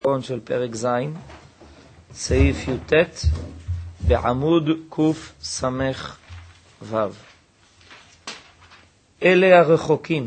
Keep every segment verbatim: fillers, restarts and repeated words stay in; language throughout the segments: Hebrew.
של פרק ז', סעיף י"ט, בעמוד קוף סמך ו'. אלה הרחוקים.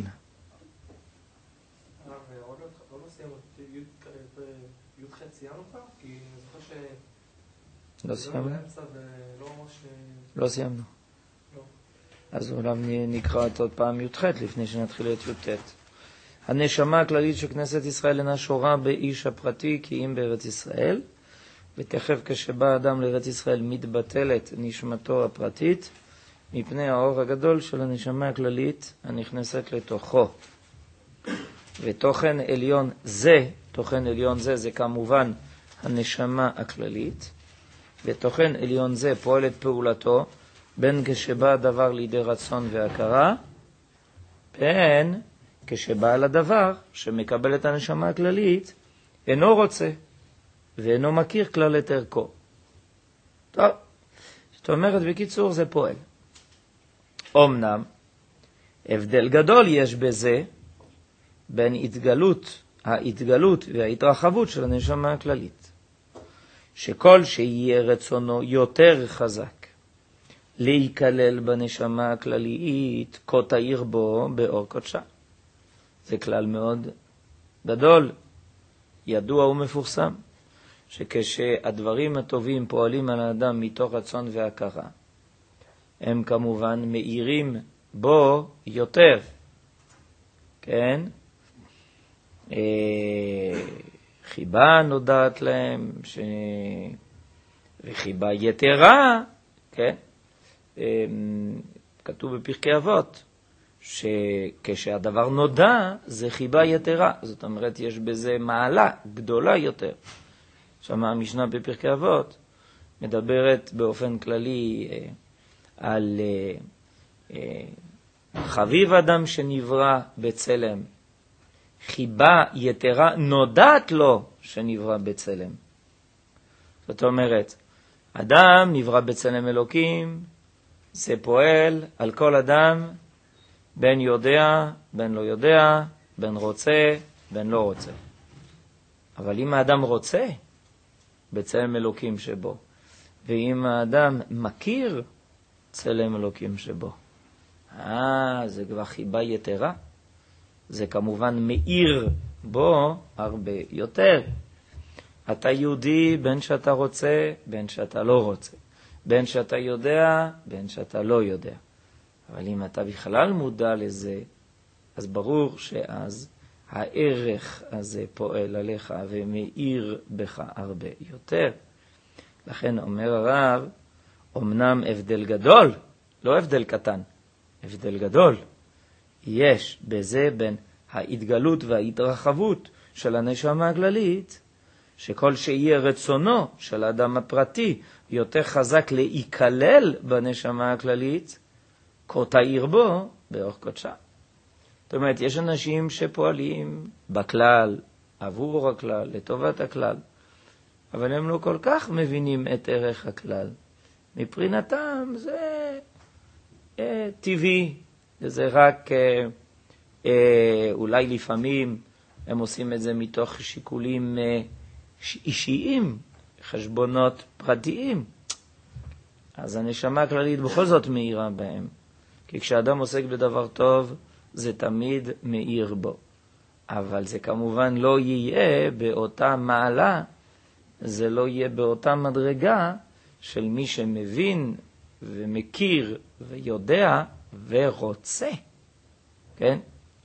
עוד לא סיימנו י"ח ציינו כבר? כי אני זוכר ש... לא סיימנו? ולא ממש... לא סיימנו. לא. אז אולי נקרא את עוד פעם י"ח לפני שנתחיל את י"ט. הנשמה הכללית של כנסת ישראל אינה שורה באיש הפרטי כי אם בארץ ישראל, ותכף כשבא אדם לארץ ישראל מתבטלת נשמתו הפרטית מפני האור הגדול של הנשמה הכללית הנכנסת לתוכו. ותוכן עליון זה, תוכן עליון זה, זה כמובן הנשמה הכללית, ותוכן עליון זה פועל את פעולתו בין כשבא הדבר לידי רצון והכרה, בין כשבעל הדבר שמקבל את הנשמה הכללית אינו רוצה ואינו מכיר כלל את ערכו. טוב, זאת אומרת בקיצור זה פועל. אמנם הבדל גדול יש בזה בין התגלות, ההתגלות וההתרחבות של הנשמה הכללית, שכל שיהיה רצונו יותר חזק להיכלל בנשמה הכללית כה תאיר בו באור קודשה. זה כלל מאוד גדול, ידוע ומפורסם, שכשהדברים הטובים פועלים על האדם מתוך רצון והכרה, הם כמובן מאירים בו יותר. כן? חיבה נודעת להם, ש... וחיבה יתרה, כן? כתוב בפרקי אבות, שכשהדבר נודע זה חיבה יתרה, זאת אומרת יש בזה מעלה גדולה יותר. שמה המשנה בפרקי אבות מדברת באופן כללי אה, על אה, אה, חביב אדם שנברא בצלם, חיבה יתרה נודעת לו שנברא בצלם. זאת אומרת, אדם נברא בצלם אלוקים, זה פועל על כל אדם, בין יודע, בין לא יודע, בין רוצה, בין לא רוצה. אבל אם האדם רוצה בצלם אלוקים שבו, ואם האדם מכיר צלם אלוקים שבו, אה, זה כבר חיבה יתרה. זה כמובן מאיר בו הרבה יותר. אתה יהודי בין שאתה רוצה, בין שאתה לא רוצה. בין שאתה יודע, בין שאתה לא יודע. אבל אם אתה בכלל מודע לזה, אז ברור שאז הערך הזה פועל עליך ומאיר בך הרבה יותר. לכן אומר הרב, אמנם הבדל גדול, לא הבדל קטן, הבדל גדול, יש בזה בין ההתגלות וההתרחבות של הנשמה הכללית, שכל שיהיה רצונו של האדם הפרטי יותר חזק להיכלל בנשמה הכללית, כה תאיר בו באור קודשה. זאת אומרת, יש אנשים שפועלים בכלל, עבור הכלל, לטובת הכלל, אבל הם לא כל כך מבינים את ערך הכלל. מבחינתם זה אה, טבעי, זה רק אה, אה, אולי לפעמים הם עושים את זה מתוך שיקולים אה, אישיים, חשבונות פרטיים. אז הנשמה הכללית בכל זאת מאירה בהם. כי כשאדם עוסק בדבר טוב, זה תמיד מאיר בו. אבל זה כמובן לא יהיה באותה מעלה, זה לא יהיה באותה מדרגה של מי שמבין ומכיר ויודע ורוצה. כן?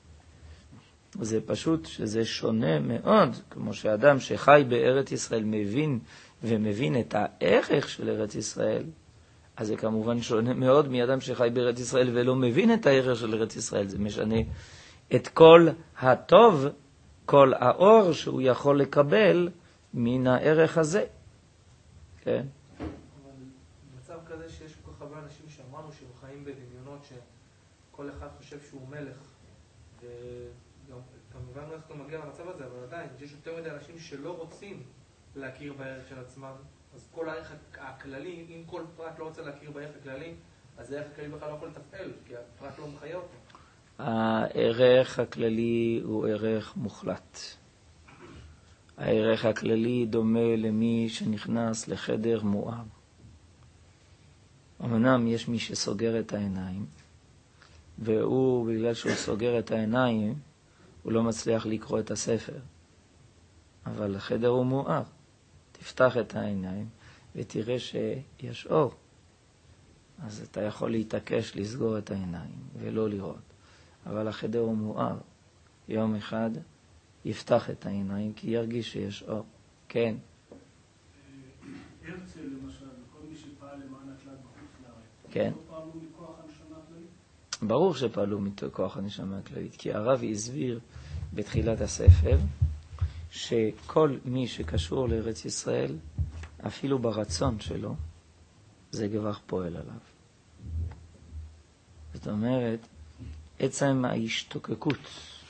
זה פשוט שזה שונה מאוד, כמו שאדם שחי בארץ ישראל מבין ומבין את הערך של ארץ ישראל, אז זה כמובן שונה מאוד מאדם שחי בארץ ישראל ולא מבין את הערך של ארץ ישראל. זה משנה את כל הטוב, כל האור שהוא יכול לקבל מן הערך הזה. כן? אבל במצב כזה שיש כל כך הרבה אנשים שאמרנו שהם חיים בדמיונות שכל אחד חושב שהוא מלך, וגם כמובן לא איך אתה מגיע למצב הזה, אבל עדיין יש יותר מדי אנשים שלא רוצים להכיר בערך של עצמם. אז כל הערך הכללי, אם כל פרט לא רוצה להכיר בערך הכללי, אז הערך הכללי בכלל לא יכול לתפעל, כי הפרט לא מחיה אותו. הערך הכללי הוא ערך מוחלט. הערך הכללי דומה למי שנכנס לחדר מואר. אמנם יש מי שסוגר את העיניים, והוא, בגלל שהוא סוגר את העיניים, הוא לא מצליח לקרוא את הספר. אבל החדר הוא מואר. תפתח את העיניים ותראה שיש אור. אז אתה יכול להתעקש לסגור את העיניים ולא לראות. אבל החדר הוא מואר. יום אחד יפתח את העיניים כי ירגיש שיש אור. כן. הרצל למשל, כל מי שפעל למען הכלל בחוץ לארץ, כן. לא פעלו מכוח הנשמה הכללית? ברור שפעלו מכוח הנשמה הכללית, כי הרב הסביר בתחילת הספר שכל מי שקשור לארץ ישראל, אפילו ברצון שלו, זה כבר פועל עליו. זאת אומרת, עצם ההשתוקקות,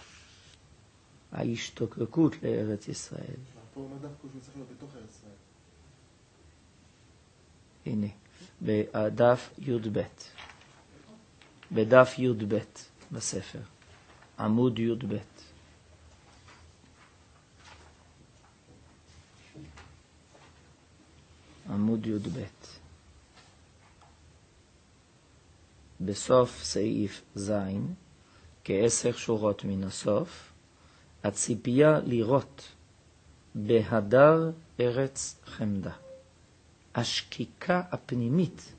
ההשתוקקות לארץ ישראל. פה אומר דווקא שהוא צריך להיות בתוך ארץ ישראל. הנה, בדף י' ב', בדף י' ב' בספר, עמוד י' ב'. עמוד י' ב'. בסוף סעיף ז', כעשר שורות מן הסוף, הציפייה לראות בהדר ארץ חמדה. השקיקה הפנימית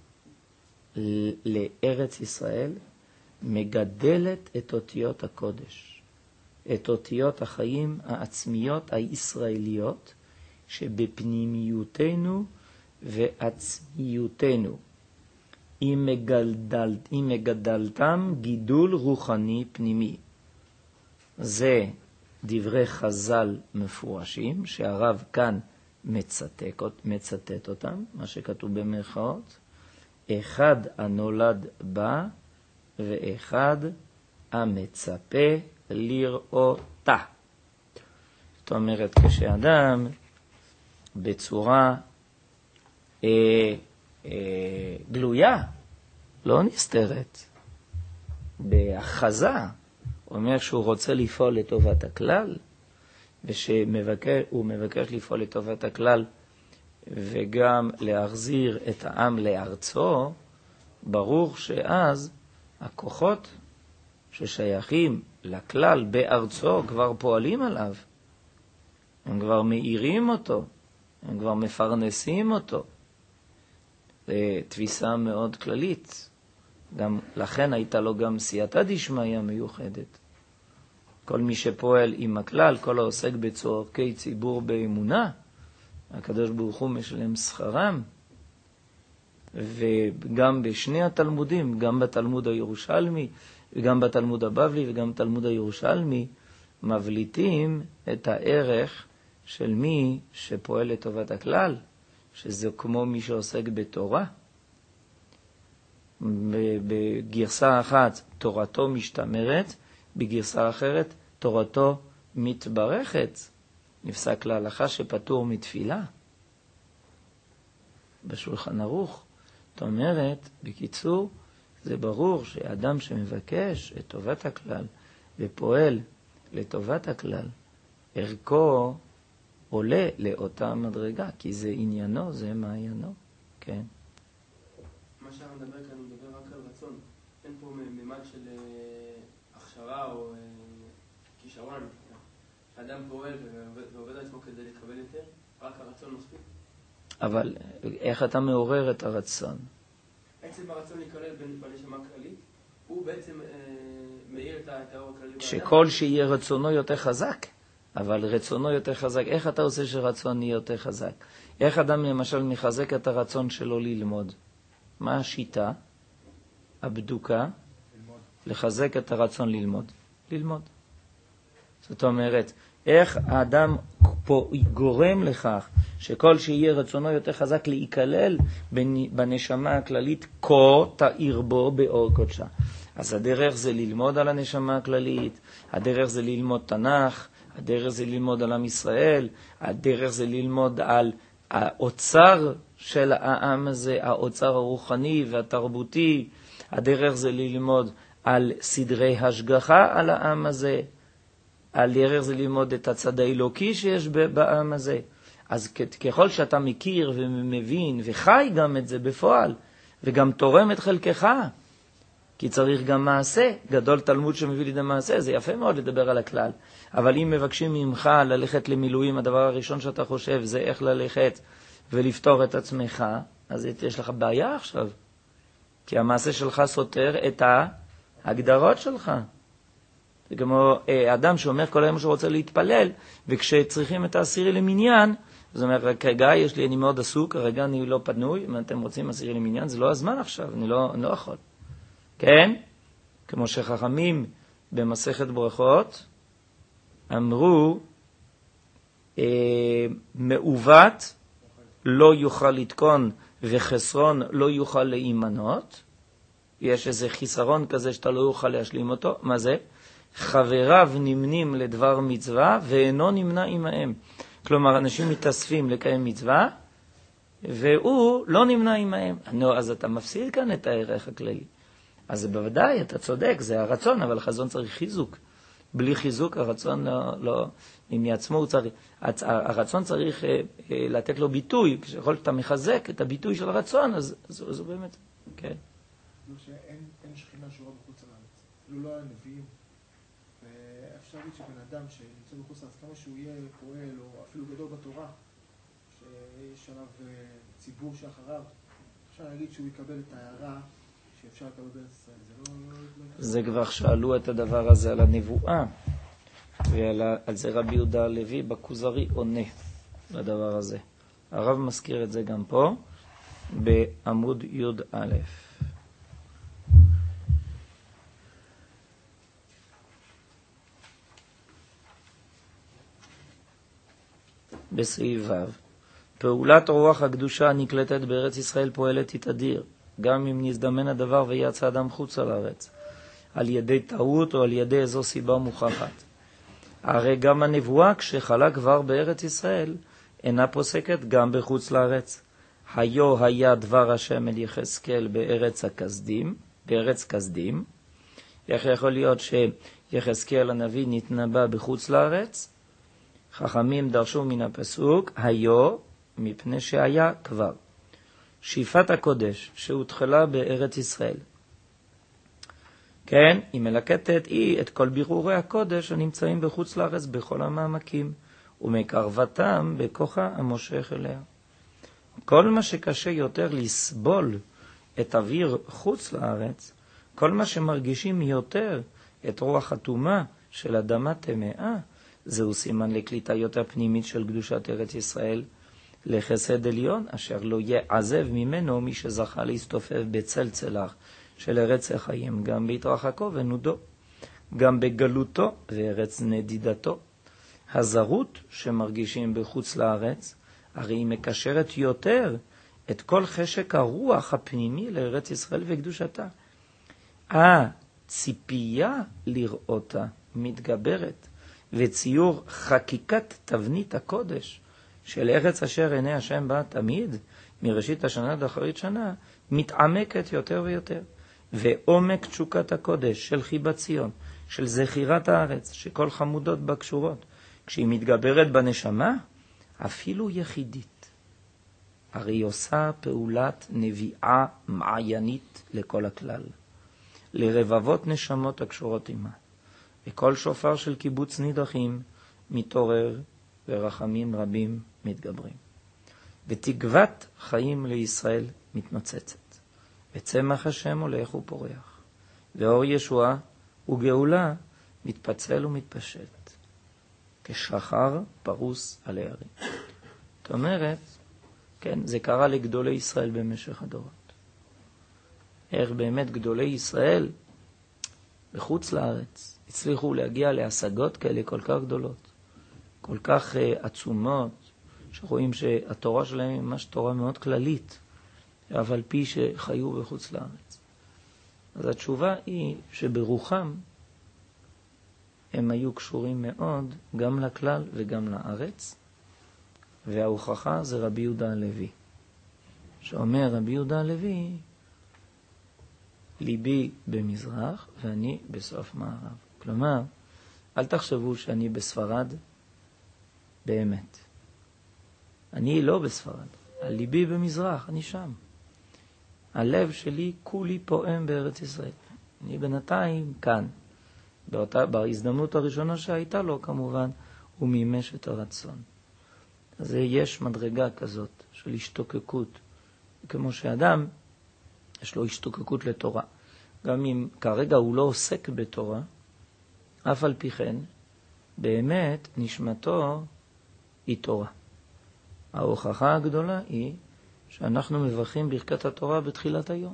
לארץ ישראל מגדלת את אותיות הקודש, את אותיות החיים העצמיות הישראליות שבפנימיותנו ועצמיותנו. אם מגדל, אם מגדלתם גידול רוחני פנימי. זה דברי חז"ל מפורשים, שהרב כאן מצטט, מצטט אותם, מה שכתוב במרכאות. אחד הנולד בה, ואחד המצפה לראותה. זאת אומרת, כשאדם בצורה אה, אה, גלויה, לא נסתרת, בהכרזה, אומר שהוא רוצה לפעול לטובת הכלל, ושהוא מבקש לפעול לטובת הכלל, וגם להחזיר את העם לארצו, ברור שאז הכוחות ששייכים לכלל בארצו כבר פועלים עליו. הם כבר מאירים אותו, הם כבר מפרנסים אותו. זו תפיסה מאוד כללית. גם לכן הייתה לו גם סייעתא דשמיא מיוחדת. כל מי שפועל עם הכלל, כל העוסק בצורכי ציבור באמונה, הקדוש ברוך הוא משלם שכרם. וגם בשני התלמודים, גם בתלמוד הירושלמי, וגם בתלמוד הבבלי, וגם בתלמוד הירושלמי, מבליטים את הערך של מי שפועל לטובת הכלל, שזה כמו מי שעוסק בתורה. בגרסה אחת תורתו משתמרת, בגרסה אחרת תורתו מתברכת. נפסק להלכה שפטור מתפילה. בשולחן ערוך. זאת אומרת, בקיצור, זה ברור שאדם שמבקש את טובת הכלל ופועל לטובת הכלל, ערכו עולה לאותה מדרגה, כי זה עניינו, זה מעיינו. כן. מה שאנחנו מדבר כאן, הוא מדבר רק על רצון. אין פה ממד של הכשרה או כישרון. האדם פועל ועובד על עצמו כדי לקבל יותר, רק הרצון מספיק. אבל איך אתה מעורר את הרצון? עצם הרצון להיכלל בנשמה הכללית, הוא בעצם מאיר את האור הכללי. שכל שיהיה רצונו יותר חזק, אבל רצונו יותר חזק. איך אתה עושה שרצון יהיה יותר חזק? איך אדם למשל מחזק את הרצון שלו ללמוד? מה השיטה? הבדוקה? לחזק את הרצון ללמוד. ללמוד. זאת אומרת, איך האדם פה גורם לכך שכל שיהיה רצונו יותר חזק להיכלל בנשמה הכללית, כה תאיר בו באור קודשה. אז הדרך זה ללמוד על הנשמה הכללית, הדרך זה ללמוד תנ"ך, הדרך זה ללמוד על עם ישראל, הדרך זה ללמוד על האוצר של העם הזה, האוצר הרוחני והתרבותי, הדרך זה ללמוד על סדרי השגחה על העם הזה. על דרך זה ללמוד את הצד האלוקי שיש בעם הזה. אז ככל שאתה מכיר ומבין וחי גם את זה בפועל, וגם תורם את חלקך, כי צריך גם מעשה, גדול תלמוד שמביא לידי מעשה, זה יפה מאוד לדבר על הכלל. אבל אם מבקשים ממך ללכת למילואים, הדבר הראשון שאתה חושב זה איך ללכת ולפתור את עצמך, אז יש לך בעיה עכשיו. כי המעשה שלך סותר את ההגדרות שלך. זה כמו אדם שאומר כל היום שהוא רוצה להתפלל, וכשצריכים את העשירי למניין, זאת אומרת, כרגע יש לי, אני מאוד עסוק, כרגע אני לא פנוי, אם אתם רוצים עשירי למניין, זה לא הזמן עכשיו, אני לא, אני לא יכול. כן? כמו שחכמים במסכת ברכות אמרו, אה, מעוות לא יוכל לתקון וחסרון לא יוכל להימנות. יש איזה חיסרון כזה שאתה לא יוכל להשלים אותו. מה זה? חבריו נמנים לדבר מצווה ואינו נמנע עמהם. כלומר, אנשים מתאספים לקיים מצווה, והוא לא נמנע עמהם. נו, אז אתה מפסיד כאן את הערך הכללי. אז בוודאי, אתה צודק, זה הרצון, אבל החזון צריך חיזוק. בלי חיזוק, הרצון לא, לא מעצמו הוא צריך, הרצון צריך אה, אה, לתת לו ביטוי. כשכל אתה מחזק את הביטוי של הרצון, אז זו באמת, כן. שאין אין שכינה שורה בחוץ לארץ. אפילו לא הנביאים. ואפשר להגיד שבן אדם שנמצא בחוץ לארץ, כמה שהוא יהיה פועל, או אפילו גדול בתורה, שיש עליו ציבור שאחריו, אפשר להגיד שהוא יקבל את ההערה שאפשר לקבל בארץ ישראל. זה לא... לא, זה כבר שאלו את הדבר הזה על הנבואה, ועל על זה רבי יהודה הלוי בכוזרי עונה לדבר הזה. הרב מזכיר את זה גם פה, בעמוד י' א'. בסעיף ו' פעולת רוח הקדושה הנקלטת בארץ ישראל פועלת תדיר, גם אם נזדמן הדבר ויצא אדם חוץ על הארץ, על ידי טעות או על ידי איזו סיבה מוכחת. הרי גם הנבואה כשחלה כבר בארץ ישראל, אינה פוסקת גם בחוץ לארץ. היו היה דבר השם אל יחזקאל בארץ הכסדים, בארץ כסדים. איך יכול להיות שיחזקאל הנביא נתנבא בחוץ לארץ? חכמים דרשו מן הפסוק, היו, מפני שהיה כבר. שאיפת הקודש שהותחלה בארץ ישראל. כן, היא מלקטת היא את כל בירורי הקודש הנמצאים בחוץ לארץ בכל המעמקים, ומקרבתם בכוחה המושך אליה. כל מה שקשה יותר לסבול את אוויר חוץ לארץ, כל מה שמרגישים יותר את רוח התומה של אדמה טמאה, זהו סימן לקליטה יותר פנימית של קדושת ארץ ישראל, לחסד עליון, אשר לא יעזב ממנו מי שזכה להסתופף בצל צלח של ארץ החיים, גם בהתרחקו ונודו, גם בגלותו וארץ נדידתו. הזרות שמרגישים בחוץ לארץ, הרי היא מקשרת יותר את כל חשק הרוח הפנימי לארץ ישראל וקדושתה. הציפייה לראותה מתגברת, וציור חקיקת תבנית הקודש של ארץ אשר עיני השם בה תמיד, מראשית השנה עד אחרית שנה, מתעמקת יותר ויותר. ועומק תשוקת הקודש של חיבת ציון, של זכירת הארץ, שכל חמודות בה קשורות, כשהיא מתגברת בנשמה, אפילו יחידית. הרי היא עושה פעולת נביאה מעיינית לכל הכלל, לרבבות נשמות הקשורות עמה. וכל שופר של קיבוץ נידחים מתעורר ורחמים רבים מתגברים. ותקוות חיים לישראל מתנוצצת. וצמח השם הולך ופורח. ואור ישועה וגאולה מתפצל ומתפשט. כשחר פרוס על הערים. זאת אומרת, כן, זה קרה לגדולי ישראל במשך הדורות. איך באמת גדולי ישראל בחוץ לארץ הצליחו להגיע להשגות כאלה כל כך גדולות, כל כך uh, עצומות, שרואים שהתורה שלהם היא ממש תורה מאוד כללית, אבל פי שחיו בחוץ לארץ. אז התשובה היא שברוחם הם היו קשורים מאוד גם לכלל וגם לארץ, וההוכחה זה רבי יהודה הלוי, שאומר רבי יהודה הלוי, ליבי במזרח ואני בסוף מערב. כלומר, אל תחשבו שאני בספרד, באמת. אני לא בספרד. הליבי במזרח, אני שם. הלב שלי כולי פועם בארץ ישראל. אני בינתיים כאן. באותה, בהזדמנות הראשונה שהייתה לו, כמובן, הוא מימש את הרצון. אז יש מדרגה כזאת של השתוקקות. כמו שאדם, יש לו השתוקקות לתורה. גם אם כרגע הוא לא עוסק בתורה, אף על פי כן, באמת נשמתו היא תורה. ההוכחה הגדולה היא שאנחנו מברכים ברכת התורה בתחילת היום.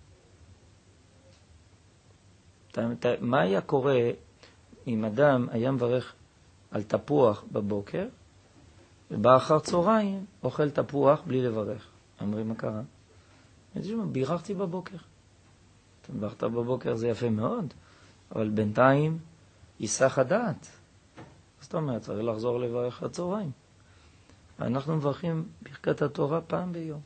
מה היה קורה אם אדם היה מברך על תפוח בבוקר, ובא אחר צהריים אוכל תפוח בלי לברך? אומרים, מה קרה? בירכתי בבוקר. אתה מברכת בבוקר, זה יפה מאוד, אבל בינתיים ייסח הדעת. זאת אומרת, צריך לחזור לברך הצהריים. אנחנו מברכים ברכת התורה פעם ביום.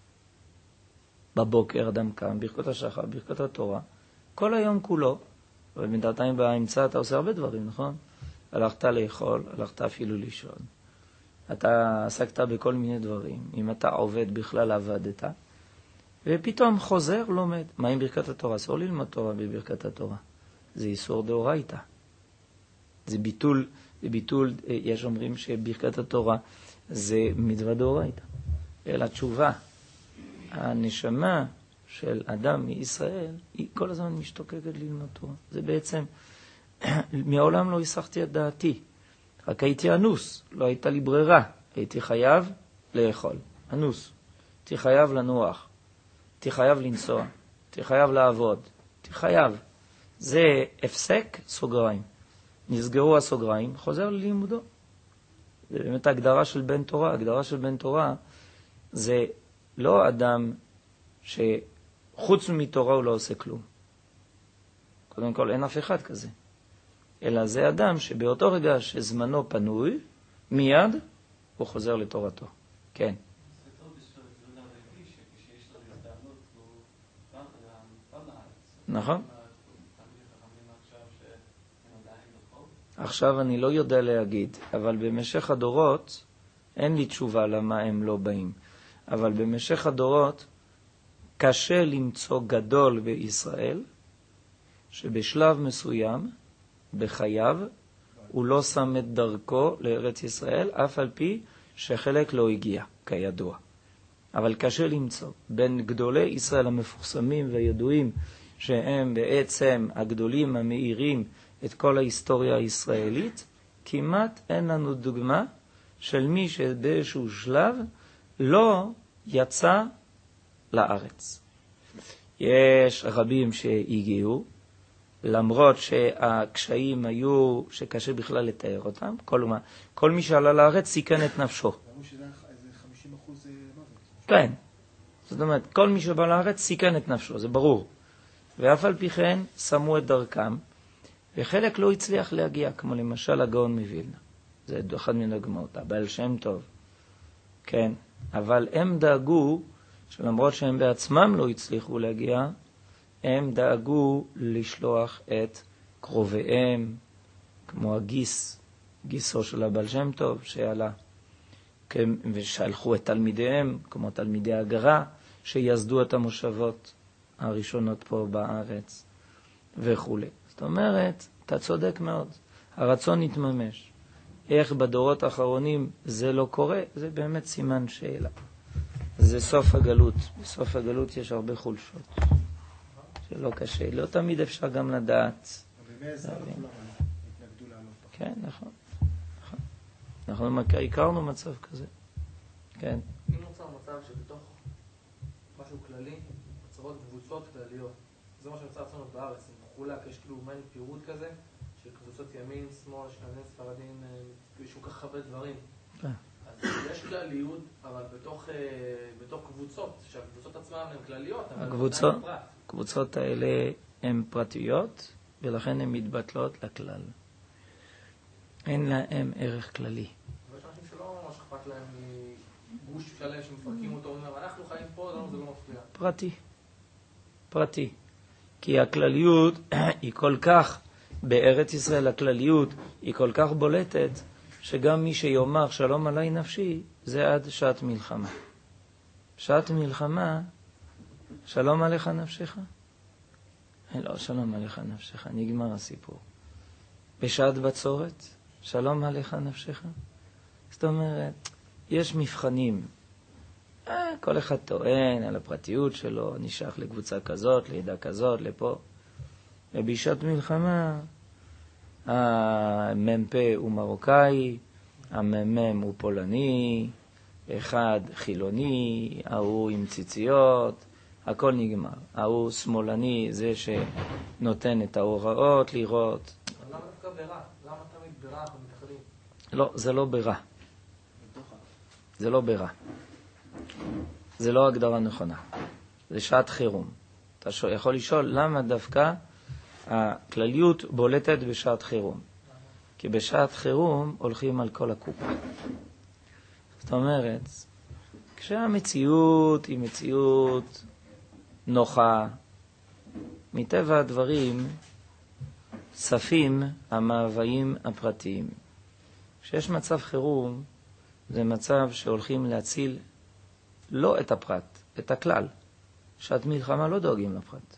בבוקר אדם קם, ברכות השחר, ברכת התורה, כל היום כולו, אבל בינתיים באמצע אתה עושה הרבה דברים, נכון? הלכת לאכול, הלכת אפילו לישון. אתה עסקת בכל מיני דברים. אם אתה עובד, בכלל עבדת. ופתאום חוזר, לומד. מה עם ברכת התורה? אסור ללמוד תורה בברכת התורה. זה איסור דאורייתא. זה ביטול, זה ביטול, יש אומרים שברכת התורה זה מצווה דאורייתא. אלא תשובה. הנשמה של אדם מישראל, היא כל הזמן משתוקקת ללמוד תורה. זה בעצם, מעולם לא הסחתי את דעתי. רק הייתי אנוס, לא הייתה לי ברירה. הייתי חייב לאכול. אנוס. הייתי חייב לנוח. הייתי חייב לנסוע. הייתי חייב לעבוד. הייתי חייב. זה הפסק סוגריים. נסגרו הסוגריים, חוזר ללימודו. זה באמת ההגדרה של בן תורה. ההגדרה של בן תורה זה לא אדם שחוץ מתורה הוא לא עושה כלום. קודם כל אין אף אחד כזה. אלא זה אדם שבאותו רגע שזמנו פנוי, מיד הוא חוזר לתורתו. כן. זה טוב בשביל אדם רגיל שכשיש לו הזדמנות הוא בא לארץ. נכון. עכשיו אני לא יודע להגיד, אבל במשך הדורות אין לי תשובה למה הם לא באים. אבל במשך הדורות קשה למצוא גדול בישראל שבשלב מסוים בחייו הוא לא שם את דרכו לארץ ישראל, אף על פי שחלק לא הגיע, כידוע. אבל קשה למצוא. בין גדולי ישראל המפורסמים והידועים, שהם בעצם הגדולים המאירים את כל ההיסטוריה הישראלית, כמעט אין לנו דוגמה של מי שבאיזשהו שלב לא יצא לארץ. יש רבים שהגיעו, למרות שהקשיים היו שקשה בכלל לתאר אותם. כל, כל מי שעלה לארץ סיכן את נפשו. אמרו שזה איזה חמישים אחוז מוות. כן. זאת אומרת, כל מי שבא לארץ סיכן את נפשו, זה ברור. ואף על פי כן שמו את דרכם, וחלק לא הצליח להגיע, כמו למשל הגאון מווילנה. זה אחד מן הדוגמאות, הבעל שם טוב. כן. אבל הם דאגו, שלמרות שהם בעצמם לא הצליחו להגיע, הם דאגו לשלוח את קרוביהם, כמו הגיס, גיסו של הבעל שם טוב שעלה, ושלחו את תלמידיהם, כמו תלמידי הגרה, שיסדו את המושבות הראשונות פה בארץ וכו'. זאת אומרת, אתה צודק מאוד, הרצון יתממש. איך בדורות האחרונים זה לא קורה, זה באמת סימן שאלה. זה סוף הגלות. בסוף הגלות יש הרבה חולשות. שלא קשה. לא תמיד אפשר גם לדעת. אבל זה התנגדו לעלות. כן, נכון. אנחנו הכרנו מצב כזה. כן. אם נוצר מצב שבתוך משהו כללי, נוצרות קבוצות כלליות. זה מה שנוצר אצלנו בארץ. זה מחולק, יש כאילו מעין פירוט כזה, של קבוצות ימין, שמאל, אשכנזים, ספרדים, יש כל כך הרבה דברים. אז יש כלליות, אבל בתוך, בתוך קבוצות, שהקבוצות עצמן הן כלליות, אבל הקבוצות, עדיין פרט. הקבוצות האלה הן פרטיות, ולכן הן מתבטלות לכלל. אין להם ערך כללי. ויש אנשים שלא ממש אכפת להם מגוש שלם שמפרקים אותו, אומרים, אנחנו חיים פה, זה לא מפריע. פרטי. פרטי. כי הכלליות היא כל כך בארץ ישראל הכלליות היא כל כך בולטת, שגם מי שיאמר שלום עלי נפשי, זה עד שעת מלחמה. שעת מלחמה, שלום עליך נפשך? לא, שלום עליך נפשך, נגמר הסיפור. בשעת בצורת, שלום עליך נפשך? זאת אומרת, יש מבחנים. אה, כל אחד טוען על הפרטיות שלו, נשאר לקבוצה כזאת, לידה כזאת, לפה. ובשעת מלחמה, המ"פ הוא מרוקאי, המ"מ הוא פולני, אחד חילוני, ההוא עם ציציות, הכל נגמר. ההוא שמאלני, זה שנותן את ההוראות לראות. למה דווקא ברע? למה תמיד ברע אנחנו מתאחדים? לא, זה לא ברע. זה לא ברע. זה לא הגדרה נכונה. זה שעת חירום. אתה יכול לשאול למה דווקא הכלליות בולטת בשעת חירום. כי בשעת חירום הולכים על כל הקופה. זאת אומרת, כשהמציאות היא מציאות נוחה, מטבע הדברים צפים המאוויים הפרטיים. כשיש מצב חירום, זה מצב שהולכים להציל לא את הפרט, את הכלל. שעת מלחמה לא דואגים לפרט.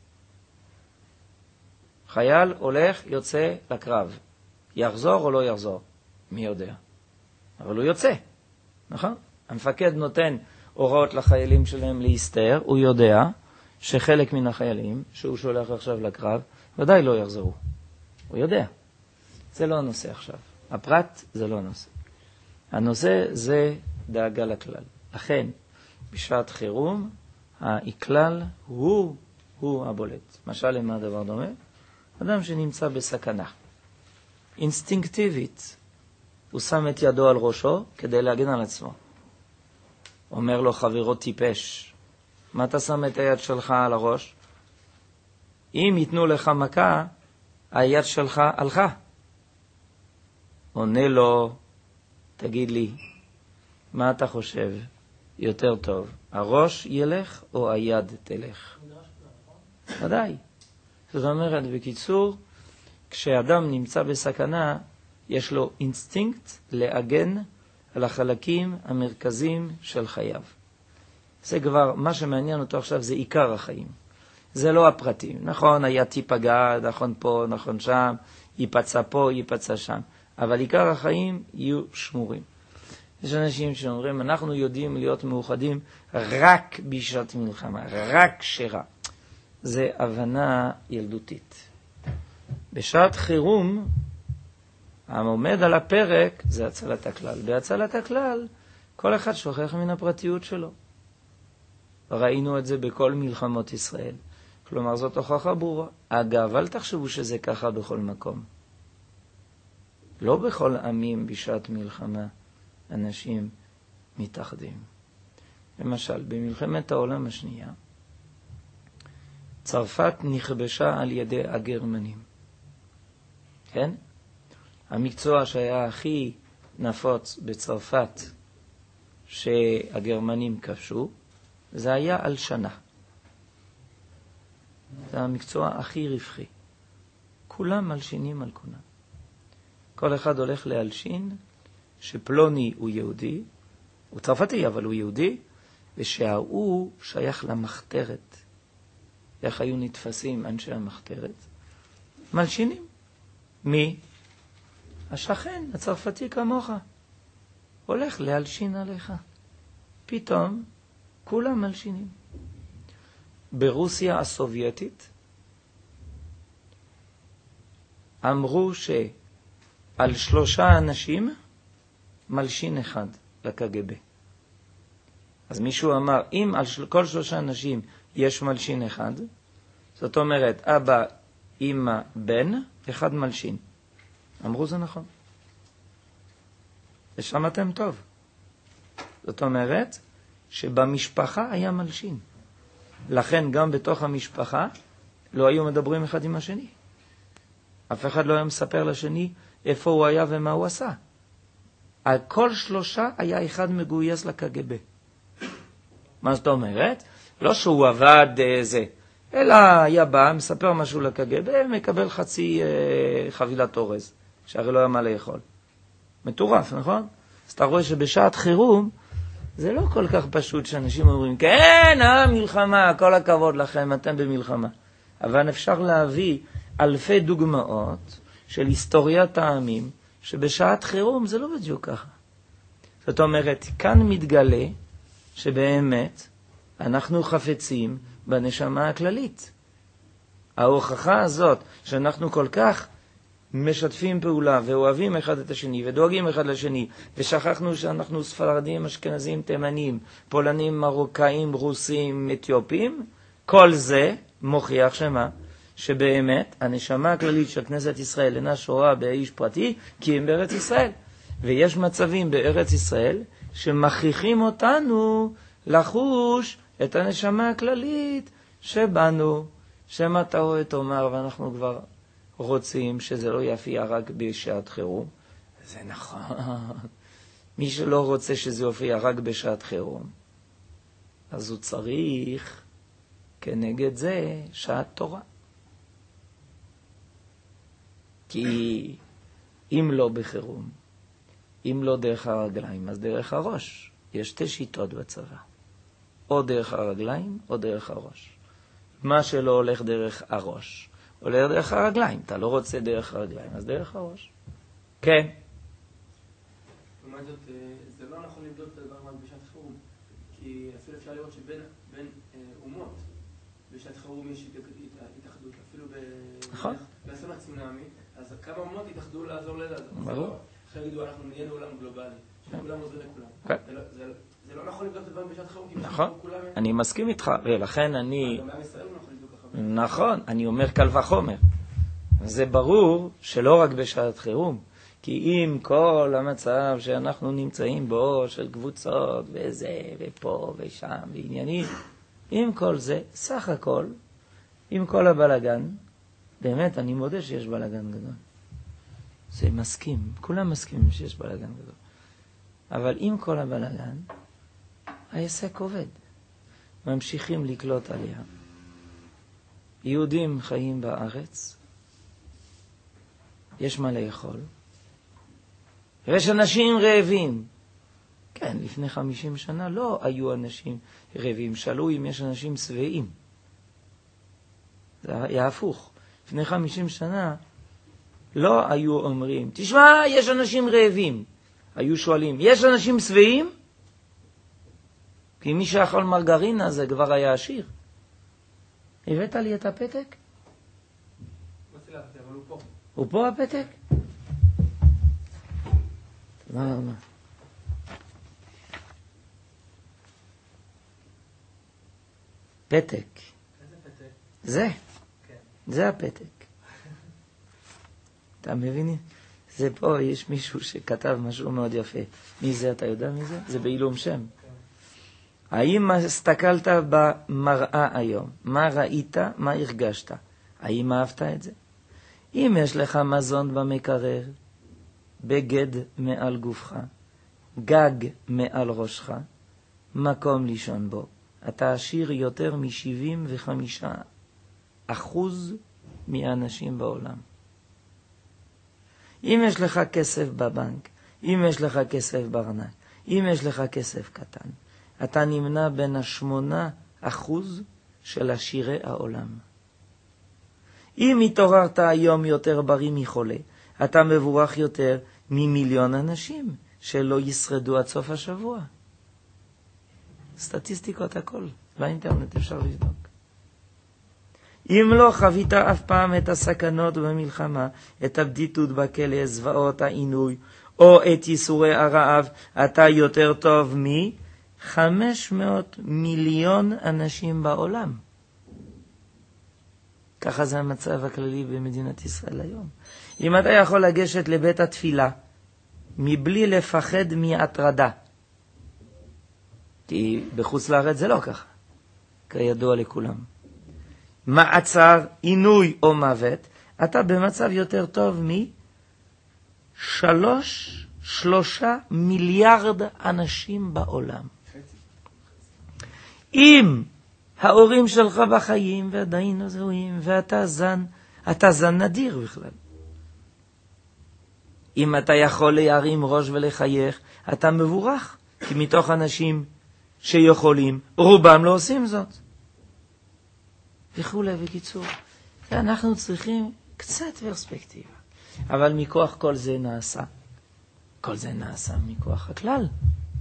חייל הולך, יוצא לקרב. יחזור או לא יחזור? מי יודע? אבל הוא יוצא, נכון? המפקד נותן הוראות לחיילים שלהם להסתר, הוא יודע שחלק מן החיילים שהוא שולח עכשיו לקרב, ודאי לא יחזרו. הוא יודע. זה לא הנושא עכשיו. הפרט זה לא הנושא. הנושא זה דאגה לכלל. לכן, בשעת חירום, הכלל הוא, הוא הבולט. משל למה הדבר דומה? אדם שנמצא בסכנה. אינסטינקטיבית, הוא שם את ידו על ראשו כדי להגן על עצמו. אומר לו חברו טיפש, מה אתה שם את היד שלך על הראש? אם ייתנו לך מכה, היד שלך הלכה. עונה לו, תגיד לי, מה אתה חושב יותר טוב? הראש ילך או היד תלך? ודאי. זאת אומרת, בקיצור, כשאדם נמצא בסכנה, יש לו אינסטינקט להגן על החלקים המרכזיים של חייו. זה כבר, מה שמעניין אותו עכשיו זה עיקר החיים. זה לא הפרטים. נכון, היה תיפגע, נכון פה, נכון שם, ייפצע פה, ייפצע שם. אבל עיקר החיים יהיו שמורים. יש אנשים שאומרים, אנחנו יודעים להיות מאוחדים רק בשעת מלחמה, רק שרע. זה הבנה ילדותית. בשעת חירום, העומד על הפרק זה הצלת הכלל. בהצלת הכלל, כל אחד שוכח מן הפרטיות שלו. ראינו את זה בכל מלחמות ישראל. כלומר, זאת הוכחה ברורה. אגב, אל תחשבו שזה ככה בכל מקום. לא בכל עמים בשעת מלחמה אנשים מתאחדים. למשל, במלחמת העולם השנייה, צרפת נכבשה על ידי הגרמנים. כן? המקצוע שהיה הכי נפוץ בצרפת שהגרמנים כבשו, זה היה הלשנה. זה המקצוע הכי רווחי. כולם מלשינים על כולם. כל אחד הולך להלשין שפלוני הוא יהודי, הוא צרפתי אבל הוא יהודי, ושהוא שייך למחתרת. איך היו נתפסים אנשי המחתרת? מלשינים. מי? השכן, הצרפתי כמוך. הולך להלשין עליך. פתאום כולם מלשינים. ברוסיה הסובייטית אמרו שעל שלושה אנשים מלשין אחד לקג"ב. אז מישהו אמר, אם על של... כל שלושה אנשים יש מלשין אחד, זאת אומרת, אבא, אמא, בן, אחד מלשין. אמרו זה נכון. ושמעתם טוב. זאת אומרת, שבמשפחה היה מלשין. לכן גם בתוך המשפחה לא היו מדברים אחד עם השני. אף אחד לא היה מספר לשני איפה הוא היה ומה הוא עשה. על כל שלושה היה אחד מגויס לקג"ב. מה זאת אומרת? לא שהוא עבד זה, אלא היה בא, מספר משהו לקג"ב, מקבל חצי אה, חבילת אורז, שהרי לא היה מה לאכול. מטורף, נכון? אז אתה רואה שבשעת חירום, זה לא כל כך פשוט שאנשים אומרים, כן, המלחמה, כל הכבוד לכם, אתם במלחמה. אבל אפשר להביא אלפי דוגמאות של היסטוריית העמים, שבשעת חירום זה לא בדיוק ככה. זאת אומרת, כאן מתגלה שבאמת אנחנו חפצים בנשמה הכללית. ההוכחה הזאת שאנחנו כל כך משתפים פעולה ואוהבים אחד את השני ודואגים אחד לשני, ושכחנו שאנחנו ספרדים, אשכנזים, תימנים, פולנים, מרוקאים, רוסים, אתיופים, כל זה מוכיח שמה? שבאמת הנשמה הכללית של כנסת ישראל אינה שורה באיש פרטי, כי הם בארץ ישראל. ויש מצבים בארץ ישראל שמכריחים אותנו לחוש את הנשמה הכללית שבנו, שמה אתה רואה תאמר, ואנחנו כבר רוצים שזה לא יופיע רק בשעת חירום. זה נכון. מי שלא רוצה שזה יופיע רק בשעת חירום, אז הוא צריך כנגד זה שעת תורה. כי אם לא בחירום, אם לא דרך הרגליים, אז דרך הראש. יש שתי שיטות בצבא. או דרך הרגליים, או דרך הראש. מה שלא הולך דרך הראש, הולך דרך הרגליים. אתה לא רוצה דרך הרגליים, אז דרך הראש. כן. לעומת זאת, זה לא נכון לבדוק את הדבר רק בשעת חירום. כי אפילו אפשר לראות שבין בין, אה, אומות, בשעת חירום יש התאחדות. אפילו נכון. באסון הצונאמי, אז כמה אומות התאחדו לעזור לזה. ברור. עכשיו יגידו, אנחנו נהיינו עולם גלובלי, שכולם עוזרים לכולם. כן. זה לא- זה- זה לא נכון לבדוק את הדברים בשעת חירום, כי בשעת נכון. חירום כולם... אני מסכים איתך, ולכן אני... גם עם ישראל לא נכון לבדוק ככה. נכון, אני אומר קל וחומר. זה ברור שלא רק בשעת חירום, כי אם כל המצב שאנחנו נמצאים בו של קבוצות וזה ופה ושם ועניינים, עם כל זה, סך הכל, עם כל הבלגן, באמת אני מודה שיש בלגן גדול. זה מסכים, כולם מסכימים שיש בלגן גדול. אבל עם כל הבלגן, העסק עובד. ממשיכים לקלוט עליה. יהודים חיים בארץ, יש מה לאכול, ויש אנשים רעבים. כן, לפני חמישים שנה לא היו אנשים רעבים, שאלו אם יש אנשים שבעים. זה היה הפוך. לפני חמישים שנה לא היו אומרים, תשמע, יש אנשים רעבים. היו שואלים, יש אנשים שבעים? כי מי שאכל מרגרינה זה כבר היה עשיר. הבאת לי את הפתק? אבל הוא פה. הוא פה הפתק? תודה רבה. פתק. איזה פתק? זה. כן. זה הפתק. אתה מבין? זה פה, יש מישהו שכתב משהו מאוד יפה. מי זה, אתה יודע מי זה? זה בעילום שם. האם הסתכלת במראה היום? מה ראית? מה הרגשת? האם אהבת את זה? אם יש לך מזון במקרר, בגד מעל גופך, גג מעל ראשך, מקום לישון בו, אתה עשיר יותר מ-שבעים וחמישה אחוז מהאנשים בעולם. אם יש לך כסף בבנק, אם יש לך כסף בארנק, אם יש לך כסף קטן, אתה נמנה בין השמונה אחוז של עשירי העולם. אם התעוררת היום יותר בריא מחולה, אתה מבורך יותר ממיליון אנשים שלא ישרדו עד סוף השבוע. סטטיסטיקות הכל, באינטרנט אפשר לבדוק. אם לא חווית אף פעם את הסכנות במלחמה, את הבדיתות בכלא, זוועות העינוי, או את ייסורי הרעב, אתה יותר טוב מ-חמש מאות מיליון אנשים בעולם. ככה זה המצב הכללי במדינת ישראל היום. אם אתה יכול לגשת לבית התפילה, מבלי לפחד מהטרדה, כי בחוץ לארץ זה לא ככה, כידוע לכולם. מעצר, עינוי או מוות, אתה במצב יותר טוב משלוש, שלושה מיליארד אנשים בעולם. אם ההורים שלך בחיים ועדיין נזורים, ואתה זן, אתה זן נדיר בכלל. אם אתה יכול להרים ראש ולחייך, אתה מבורך, כי מתוך אנשים שיכולים, רובם לא עושים זאת. וכו' בקיצור. אנחנו צריכים קצת פרספקטיבה. אבל מכוח כל זה נעשה. כל זה נעשה מכוח הכלל.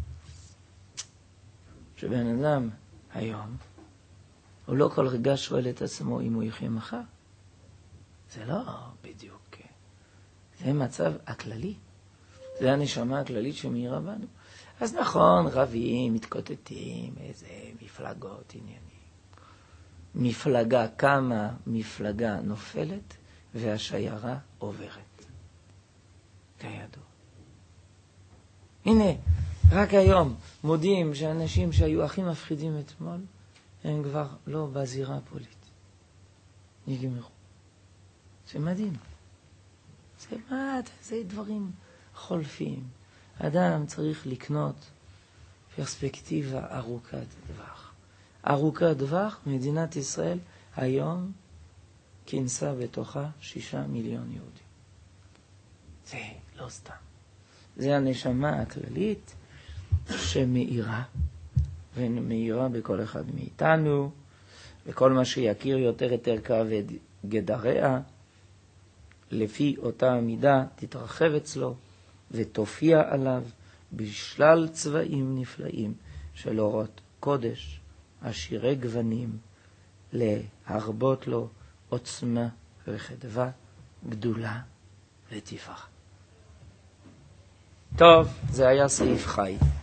שבן אדם היום, הוא לא כל רגע שואל את עצמו אם הוא יחיה מחר. זה לא בדיוק. זה מצב הכללי. זה הנשמה הכללית שמאירה בנו. אז נכון, רבים, מתקוטטים, איזה מפלגות, עניינים. מפלגה קמה, מפלגה נופלת, והשיירה עוברת. כידוע. הנה, רק היום מודיעים שאנשים שהיו הכי מפחידים אתמול, הם כבר לא בזירה הפוליטית. נגמרו. זה מדהים. זה מה, זה דברים חולפים. אדם צריך לקנות פרספקטיבה ארוכת טווח. ארוכת טווח, מדינת ישראל היום כינסה בתוכה שישה מיליון יהודים. זה לא סתם. זה הנשמה הכללית שמאירה, ומאירה בכל אחד מאיתנו, וכל מה שיכיר יותר את ערכה וגדריה, לפי אותה המידה תתרחב אצלו ותופיע עליו בשלל צבעים נפלאים של אורות קודש, עשירי גוונים, להרבות לו עוצמה וחדווה, גדולה ותפארה. טוב, זה היה סעיף חי.